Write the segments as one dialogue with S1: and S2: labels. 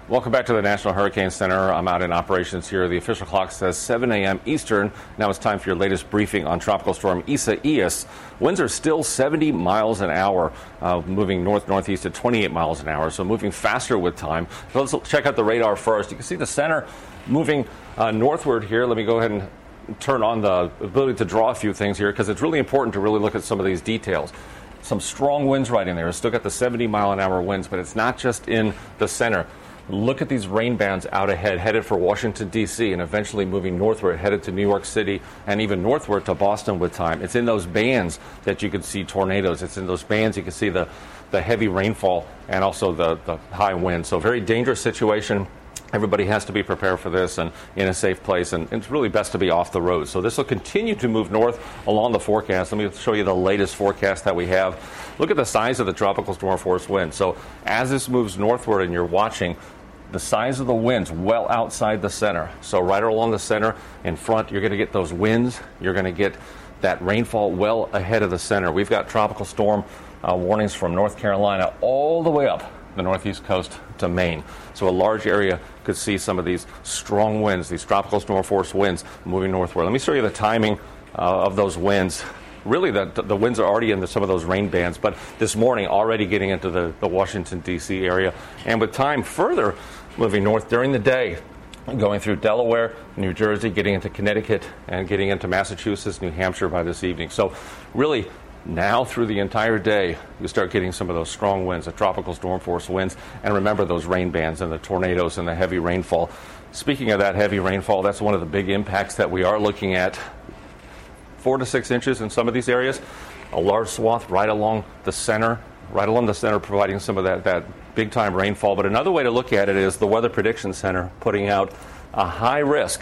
S1: Welcome back to the National Hurricane Center. I'm out in operations here. The official clock says 7 a.m. Eastern. Now it's time for your latest briefing on Tropical Storm Isaias. Winds are still 70 miles an hour, moving north-northeast at 28 miles an hour, so moving faster with time. So let's check out the radar first. You can see the center moving northward here. Let me go ahead and turn on the ability to draw a few things here because it's really important to really look at some of these details. Some strong winds right in there. It's still got the 70-mile-an-hour winds, but it's not just in the center. Look at these rain bands out ahead, headed for Washington, D.C., and eventually moving northward, headed to New York City, and even northward to Boston with time. It's in those bands that you can see tornadoes. It's in those bands you can see the heavy rainfall and also the high wind. So very dangerous situation. Everybody has to be prepared for this and in a safe place, and it's really best to be off the road. So this will continue to move north along the forecast. Let me show you the latest forecast that we have. Look at the size of the tropical storm force wind. So as this moves northward and you're watching, the size of the winds well outside the center. So right along the center in front, you're going to get those winds. You're going to get that rainfall well ahead of the center. We've got tropical storm warnings from North Carolina all the way up the northeast coast to Maine. So a large area could see some of these strong winds, these tropical storm force winds moving northward. Let me show you the timing of those winds. Really, the winds are already into some of those rain bands, but this morning already getting into the Washington, D.C. area. And with time further moving north during the day, going through Delaware, New Jersey, getting into Connecticut, and getting into Massachusetts, New Hampshire by this evening. So really, now through the entire day, you start getting some of those strong winds, the tropical storm force winds, and remember those rain bands and the tornadoes and the heavy rainfall. Speaking of that heavy rainfall, that's one of the big impacts that we are looking at. 4 to 6 inches in some of these areas, a large swath right along the center, providing some of that big-time rainfall. But another way to look at it is the Weather Prediction Center putting out a high risk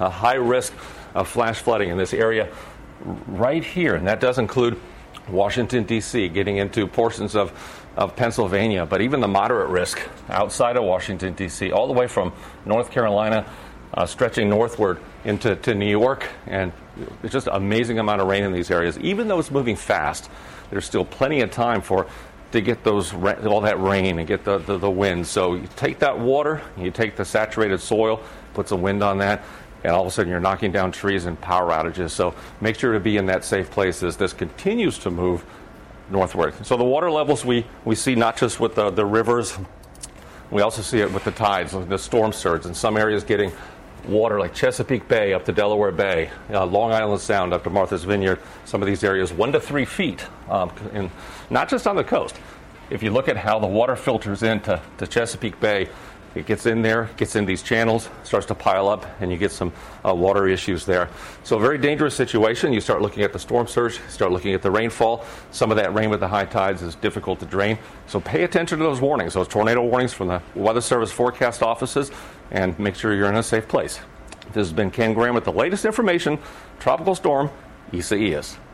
S1: of flash flooding in this area right here, and that does include Washington, D.C., getting into portions of Pennsylvania, but even the moderate risk outside of Washington, D.C., all the way from North Carolina, stretching northward into New York, and it's just an amazing amount of rain in these areas. Even though it's moving fast, there's still plenty of time to get all that rain and get the wind. So you take that water, you take the saturated soil, put some wind on that, and all of a sudden you're knocking down trees and power outages. So make sure to be in that safe place as this continues to move northward. So the water levels we see not just with the rivers, we also see it with the tides, the storm surge, in some areas getting water like Chesapeake Bay up to Delaware Bay, Long Island Sound up to Martha's Vineyard, some of these areas 1 to 3 feet, and not just on the coast. If you look at how the water filters into Chesapeake Bay, it gets in there, gets in these channels, starts to pile up, and you get some water issues there. So a very dangerous situation. You start looking at the storm surge, start looking at the rainfall. Some of that rain with the high tides is difficult to drain. So pay attention to those warnings, those tornado warnings from the Weather Service forecast offices, and make sure you're in a safe place. This has been Ken Graham with the latest information, Tropical Storm Isaias.